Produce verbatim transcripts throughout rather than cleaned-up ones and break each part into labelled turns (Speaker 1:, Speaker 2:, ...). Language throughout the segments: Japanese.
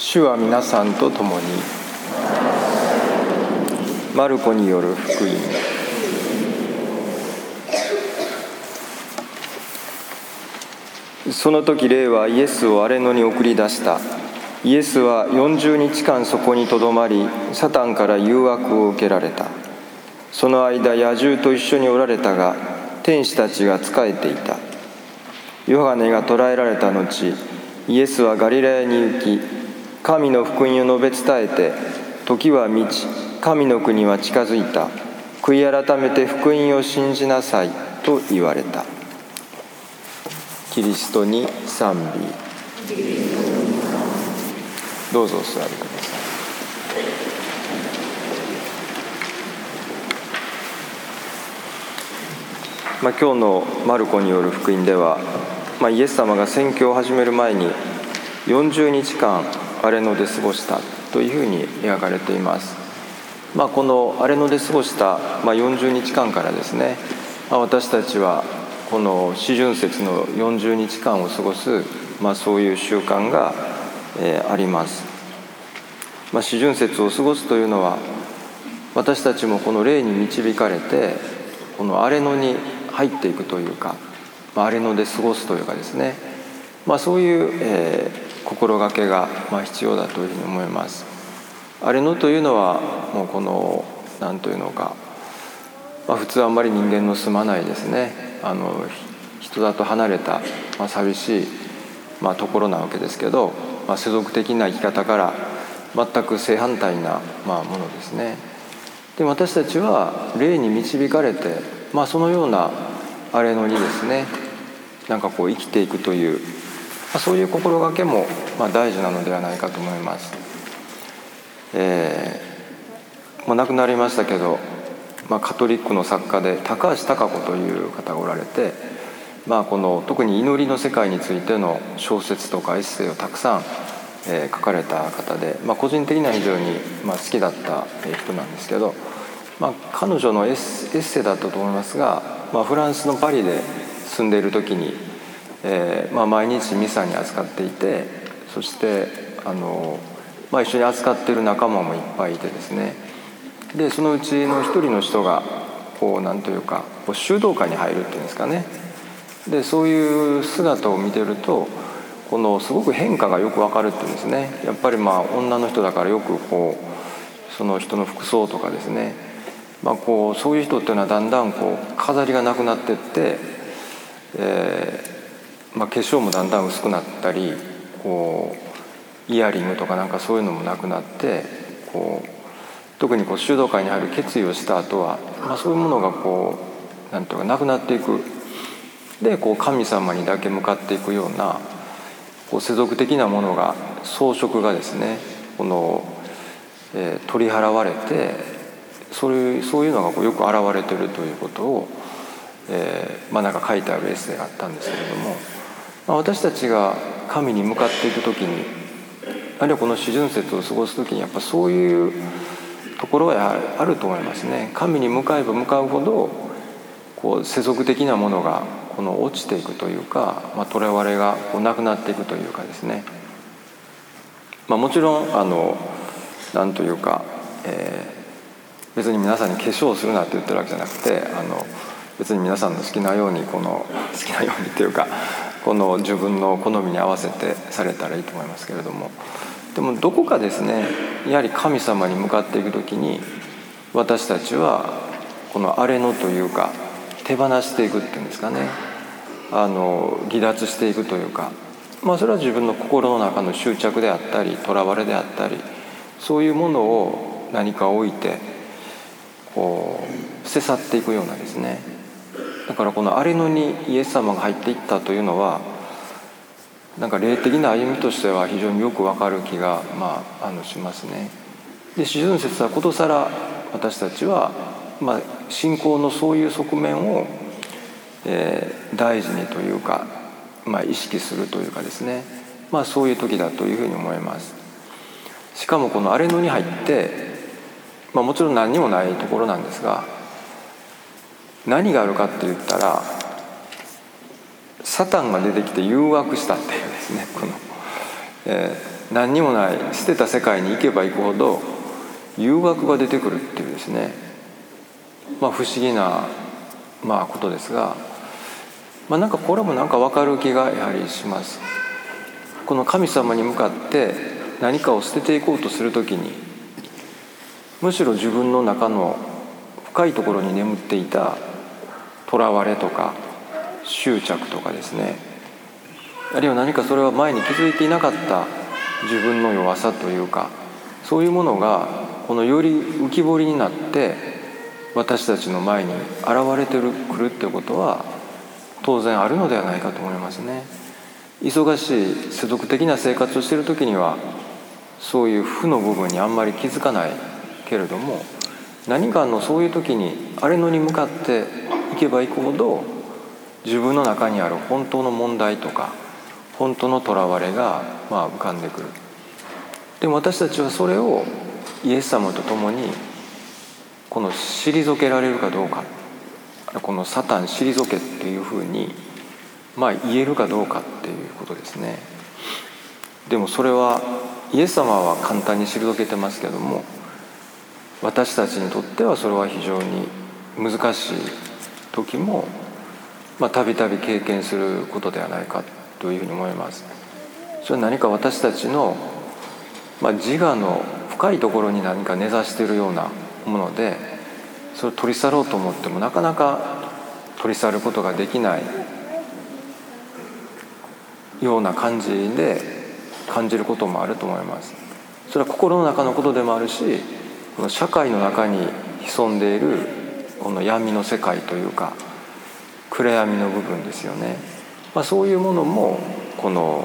Speaker 1: 主は皆さんと共に。マルコによる福音。その時霊はイエスを荒野に送り出した。イエスはよんじゅうにちかんそこにとどまり、サタンから誘惑を受けられた。その間野獣と一緒におられたが、天使たちが仕えていた。ヨハネが捕らえられた後、イエスはガリラヤに行き、神の福音を述べ伝えて、時は満ち、神の国は近づいた。悔い改めて福音を信じなさいと言われた。キリストに賛美。どうぞお座りください。まあ、今日のマルコによる福音では、まあ、イエス様が宣教を始める前によんじゅうにちかん荒野で過ごしたというふうに描かれています。まあ、この荒野で過ごした、まあ、よんじゅうにちかんからですね、まあ、私たちはこの四旬節のよんじゅうにちかんを過ごす、まあ、そういう習慣が、えー、あります。まあ、四旬節を過ごすというのは、私たちもこの霊に導かれてこの荒野に入っていくというか、まあ、荒野で過ごすというかですね、まあ、そういう、えー、心がけが、まあ、必要だというふうに思います。荒野というのはもうこの何というのか、まあ、普通あんまり人間の住まないですね、あの人だと離れた、まあ、寂しい、まあ、ところなわけですけど、まあ、世俗的な生き方から全く正反対な、まあ、ものですね。で、私たちは霊に導かれて、まあ、そのような荒野にですね、なんかこう生きていくという、まあ、そういう心がけも、まあ、大事なのではないかと思います。えー、もう亡くなりましたけど、まあ、カトリックの作家で高橋貴子という方がおられて、まあ、この特に祈りの世界についての小説とかエッセイをたくさん、えー、書かれた方で、まあ、個人的には非常に、まあ、好きだった人なんですけど、まあ、彼女のエッセ、エッセイだったと思いますが、まあ、フランスのパリで住んでいる時に、えーまあ、毎日ミサに預かっていて、そしてあの、まあ、一緒に預かっている仲間もいっぱいいてですね、でそのうちの一人の人がこうなんというかこう修道会に入るっていうんですかね。でそういう姿を見てると、このすごく変化がよくわかるっていうんですね。やっぱりまあ女の人だからよくこうその人の服装とかですね、まあ、こうそういう人っていうのはだんだんこう飾りがなくなってって、えーまあ、化粧もだんだん薄くなったり、こうイヤリングとかなんかそういうのもなくなって、こう特にこう修道会に入る決意をした後は、まあ、そういうものがこうなんていうかなくなっていく。でこう神様にだけ向かっていくようなこう世俗的なものが、装飾がですね、この、えー、取り払われて、そういうそういうのがこうよく現れているということを、えー、まあなんか書いてあるエッセイがあったんですけれども、まあ、私たちが神に向かっていくときに、あるいはこの四旬節を過ごすときに、やっぱそういうところはあると思いますね。神に向かえば向かうほどこう世俗的なものがこの落ちていくというか、まあ、とらわれがこうなくなっていくというかですね、まあ、もちろんあのなんというか、えー、別に皆さんに化粧をするなって言ってるわけじゃなくて、あの別に皆さんの好きなようにこの好きなようにというか、この自分の好みに合わせてされたらいいと思いますけれども、でもどこかですね、やはり神様に向かっていくときに、私たちはこの荒れ野というか手放していくっていうんですかね、あの離脱していくというか、まあ、それは自分の心の中の執着であったり、とらわれであったり、そういうものを何か置いてこう捨て去っていくようなですね。だからこの荒れ野にイエス様が入っていったというのは、なんか霊的な歩みとしては非常によくわかる気が、まあ、あのしますね。で四旬節はことさら私たちは、まあ、信仰のそういう側面を、えー、大事にというか、まあ、意識するというかですね、まあ、そういう時だというふうに思います。しかもこの荒れ野に入って、まあ、もちろん何にもないところなんですが、何があるかって言ったら、サタンが出てきて誘惑したっていうですね、この、えー何にもない捨てた世界に行けば行くほど誘惑が出てくるっていうですね、まあ不思議なまあことですが、まあ、なんかこれもなんか分かる気がやはりします。この神様に向かって何かを捨てていこうとするときに、むしろ自分の中の深いところに眠っていた囚われとか執着とかですね、あるいは何かそれは前に気づいていなかった自分の弱さというか、そういうものがこのより浮き彫りになって私たちの前に現れてくるっていうことは当然あるのではないかと思いますね。忙しい世俗的な生活をしている時にはそういう負の部分にあんまり気づかないけれども、何かのそういう時にあれのに向かっていけばいくほど自分の中にある本当の問題とか本当の囚われがまあ浮かんでくる。でも私たちはそれをイエス様と共にこの退けられるかどうか、このサタン退けっていうふうにまあ言えるかどうかっていうことですね。でもそれはイエス様は簡単に退けてますけども、私たちにとってはそれは非常に難しい時もまあたびたび経験することではないかというふうに思います。それは何か私たちの、まあ、自我の深いところに何か根ざしているようなもので、それを取り去ろうと思ってもなかなか取り去ることができないような感じで感じることもあると思います。それは心の中のことでもあるし、この社会の中に潜んでいるこの闇の世界というか暗闇の部分ですよね。まあ、そういうものもこの、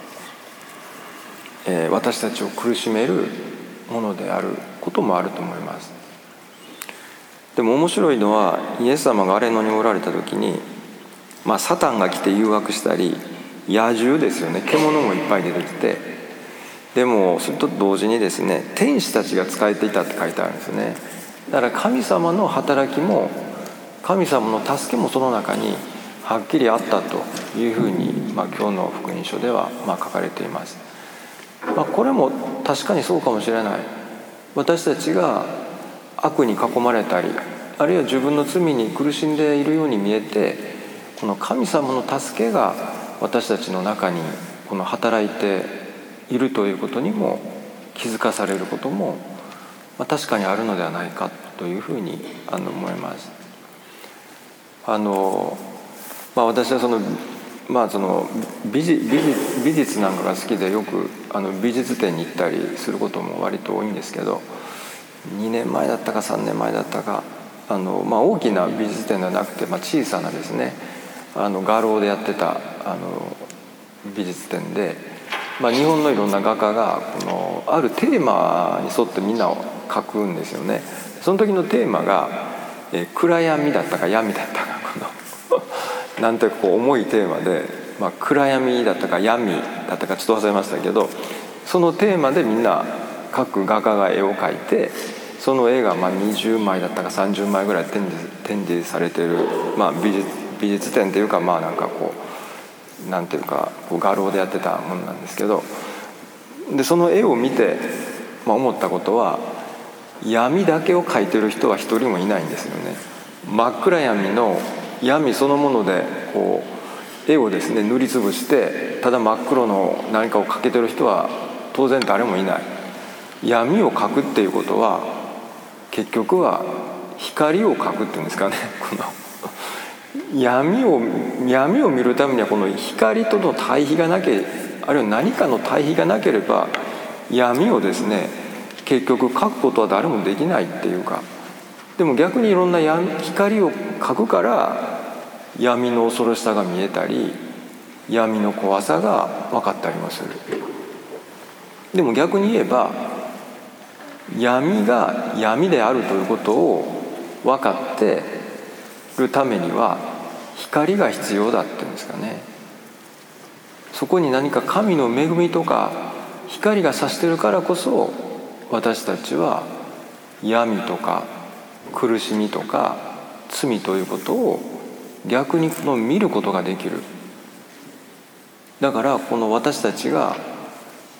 Speaker 1: えー、私たちを苦しめるものであることもあると思います。でも面白いのは、イエス様が荒野におられた時に、まあ、サタンが来て誘惑したり、野獣ですよね、獣もいっぱい出てきて、でもそれと同時にですね、天使たちが仕えていたって書いてあるんですね。だから神様の働きも神様の助けもその中にはっきりあったというふうに、まあ、今日の福音書ではまあ書かれています。まあ、これも確かにそうかもしれない。私たちが悪に囲まれたり、あるいは自分の罪に苦しんでいるように見えて、この神様の助けが私たちの中にこの働いているということにも気づかされることも、まあ、確かにあるのではないかというふうにあの思います。あの、まあ、私はその、まあ、その美術、美術、美術なんかが好きで、よくあの美術展に行ったりすることも割と多いんですけど、にねんまえだったかさんねんまえだったか、あの、まあ、大きな美術展ではなくて、まあ、小さなですね、あの画廊でやってたあの美術展で、まあ、日本のいろんな画家がこのあるテーマに沿ってみんなを描くんですよね。その時のテーマが、え暗闇だったか闇だったか、このなんというかこう重いテーマで、まあ、暗闇だったか闇だったかちょっと忘れましたけど、そのテーマでみんな各画家が絵を描いて、その絵がまあにじゅうまいだったかさんじゅうまいぐらい展示、展示されている、まあ、美術、美術展というか、まあなんかこうなんていうかこう画廊でやってたものなんですけど、でその絵を見て、まあ、思ったことは、闇だけを描いてる人は一人もいないんですよね。真っ暗闇の闇そのものでこう絵をですね塗りつぶして、ただ真っ黒の何かを描けてる人は当然誰もいない。闇を描くっていうことは結局は光を描くっていうんですかね。この闇を闇を見るためにはこの光との対比がなけ、あるいは何かの対比がなければ闇をですね結局描くことは誰もできないっていうか、でも逆にいろんな闇光を描くから闇の恐ろしさが見えたり闇の怖さが分かったりもする。でも逆に言えば闇が闇であるということを分かっているためには光が必要だっていうんですかね。そこに何か神の恵みとか光が差しているからこそ、私たちは闇とか苦しみとか罪ということを逆にこの見ることができる。だからこの私たちが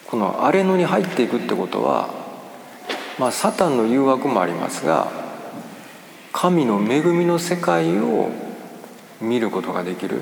Speaker 1: この荒れ野に入っていくってことは、まあ、サタンの誘惑もありますが、神の恵みの世界を見ることができる。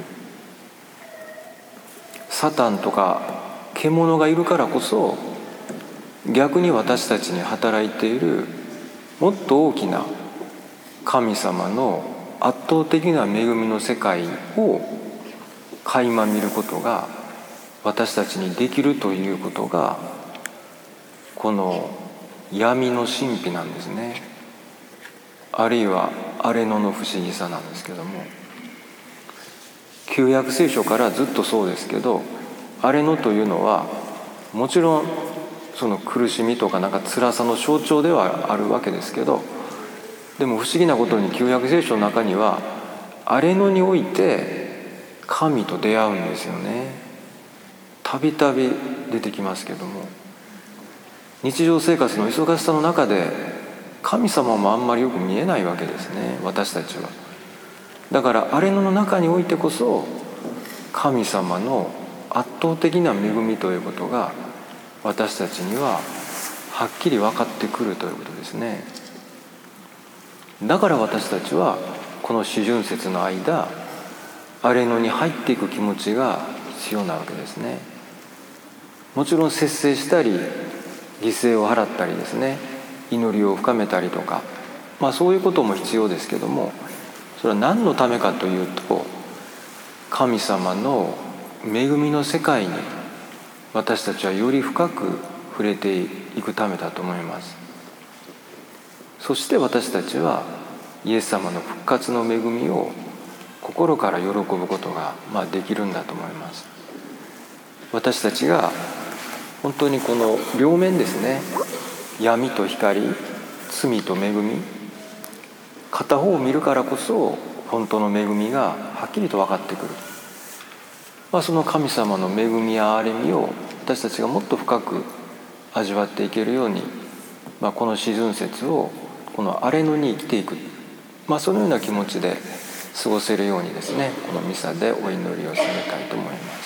Speaker 1: サタンとか獣がいるからこそ、逆に私たちに働いているもっと大きな神様の圧倒的な恵みの世界を垣間見ることが私たちにできるということが、この闇の神秘なんですね。あるいは荒れ野の不思議さなんですけども、旧約聖書からずっとそうですけど、荒れ野というのはもちろんその苦しみとかなんか辛さの象徴ではあるわけですけど、でも不思議なことに旧約聖書の中には荒れ野において神と出会うんですよね。たびたび出てきますけども、日常生活の忙しさの中で神様もあんまりよく見えないわけですね、私たちは。だから荒れ野の中においてこそ神様の圧倒的な恵みということが私たちにははっきり分かってくるということですね。だから私たちはこの四旬節の間、荒れ野に入っていく気持ちが必要なわけですね。もちろん節制したり犠牲を払ったりですね、祈りを深めたりとか、まあそういうことも必要ですけども、それは何のためかというと、神様の恵みの世界に私たちはより深く触れていくためだと思います。そして私たちはイエス様の復活の恵みを心から喜ぶことがまあできるんだと思います。私たちが本当にこの両面ですね、闇と光、罪と恵み、片方を見るからこそ本当の恵みがはっきりと分かってくる。まあ、その神様の恵みや憐れみを私たちがもっと深く味わっていけるように、まあ、この四旬節をこの荒れ野に生きていく、まあ、そのような気持ちで過ごせるようにですね、このミサでお祈りを進めたいと思います。